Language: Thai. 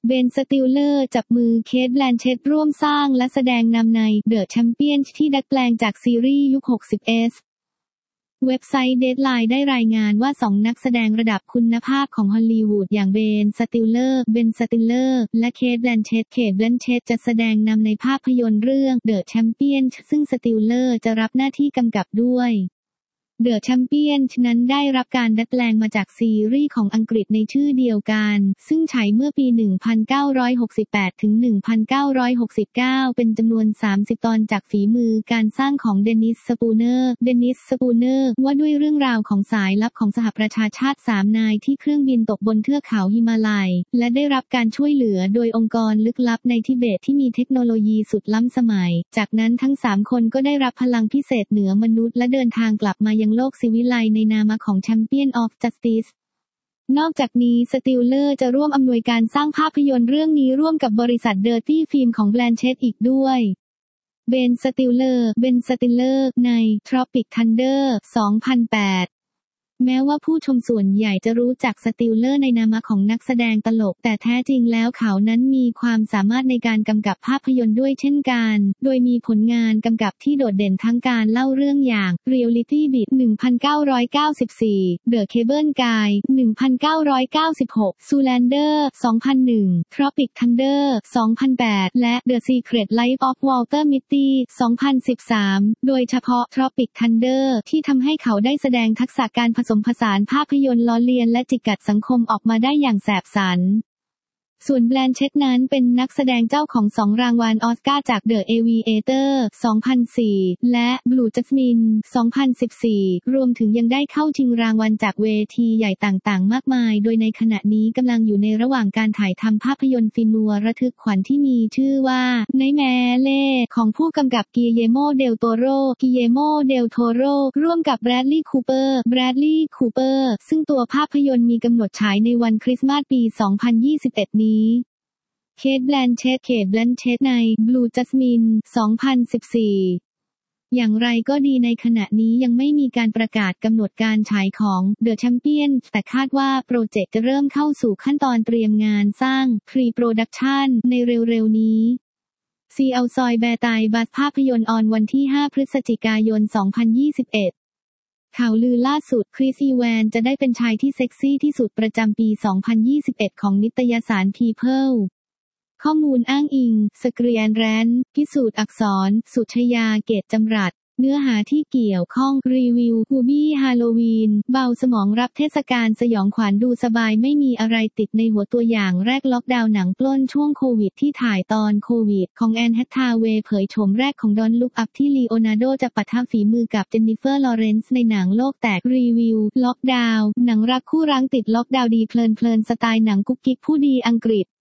เบน สติลเลอร์จับมือเคท แบลนเชตร่วมสร้างและแสดงนำใน The Champions ที่ดัดแปลงจากซีรีส์ยุค 60s เว็บไซต์ Deadline ได้รายงานว่า2นักแสดงระดับคุณภาพของฮอลลีวูดอย่างเบน สติลเลอร์ และเคท แบลนเชตจะแสดงนำในภาพยนตร์เรื่อง The Champions ซึ่งสติลเลอร์จะรับหน้าที่กำกับด้วยThe Champions นั้นได้รับการดัดแปลงมาจากซีรีส์ของอังกฤษในชื่อเดียวกันซึ่งฉายเมื่อปี 1968 ถึง 1969 เป็นจำนวน 30 ตอนจากฝีมือการสร้างของเดนิส สปูเนอร์ว่าด้วยเรื่องราวของสายลับของสหประชาชาติ3 นายที่เครื่องบินตกบนเทือกเขาหิมาลัยและได้รับการช่วยเหลือโดยองค์กรลึกลับในทิเบตที่มีเทคโนโลยีสุดล้ำสมัยจากนั้นทั้ง3 คนก็ได้รับพลังพิเศษเหนือมนุษย์และเดินทางกลับมายังโลกศิวิไลซ์ในนามของ Champion of Justice นอกจากนี้สติลเลอร์จะร่วมอำนวยการสร้างภาพยนตร์เรื่องนี้ร่วมกับบริษัท Dirty Film ของแบลนเชตอีกด้วยเบน สติลเลอร์ใน Tropic Thunder 2008แม้ว่าผู้ชมส่วนใหญ่จะรู้จักสติลเลอร์ในนามของนักแสดงตลกแต่แท้จริงแล้วเขานั้นมีความสามารถในการกำกับภาพยนตร์ด้วยเช่นกันโดยมีผลงานกำกับที่โดดเด่นทั้งการเล่าเรื่องอย่าง Reality Beat 1994 The Cable Guy 1996 Zoolander 2001 Tropic Thunder 2008 และ The Secret Life of Walter Mitty 2013 โดยเฉพาะ Tropic Thunder ที่ทำให้เขาได้แสดงทักษะการผสมผสานภาพยนตร์ล้อเลียนและจิกกัดสังคมออกมาได้อย่างแสบสันส่วนแบลนเชตนั้นเป็นนักแสดงเจ้าของ2 รางวัลออสการ์จาก The Aviator 2004 และ Blue Jasmine 2014 รวมถึงยังได้เข้าชิงรางวัลจากเวทีใหญ่ต่างๆมากมายโดยในขณะนี้กำลังอยู่ในระหว่างการถ่ายทำภาพยนตร์ฟิล์มนัวระทึกขวัญที่มีชื่อว่า Nightmare ของผู้กำกับกิเยโม เดลโตโรร่วมกับแบรดลีย์ คูเปอร์ซึ่งตัวภาพยนตร์มีกำหนดฉายในวันคริสต์มาสปี 2021 นี้เคท แบลนเชตใน Blue Jasmine 2014 อย่างไรก็ดีในขณะนี้ยังไม่มีการประกาศกำหนดการฉายของ The Champion แต่คาดว่าโปรเจกต์จะเริ่มเข้าสู่ขั้นตอนเตรียมงานสร้าง Pre-Production ในเร็วๆนี้ซีเอาซอยแบร์ไตบัสภาพยนตร์ออนวันที่ 5 พฤศจิกายน 2021 ข่าวลือล่าสุดคริส อีแวนจะได้เป็นชายที่เซ็กซี่ที่สุดประจำปี 2021 ของนิตยสาร People ข้อมูลอ้างอิง สกรีนแรนด์พิสูจน์อักษร สุชยา เกตจำรัดเนื้อหาที่เกี่ยวข้องรีวิวฮูบี้ฮาโลวีนเบาสมองรับเทศกาลสยองขวัญดูสบายไม่มีอะไรติดในหัวตัวอย่างแรกล็อกดาวน์หนังปล้นช่วงโควิดที่ถ่ายตอนโควิดของแอนแฮทธาเวย์เผยโฉมแรกของดอนลุคอัพที่ลีโอนาร์โดจะปะทะฝีมือกับเจนนิเฟอร์ลอเรนซ์ในหนังโลกแตกรีวิวล็อกดาวน์หนังรักคู่รั้งติดล็อกดาวน์ดีเพลินสไตล์หนังกุ๊กกิ๊กผู้ดีอังกฤษ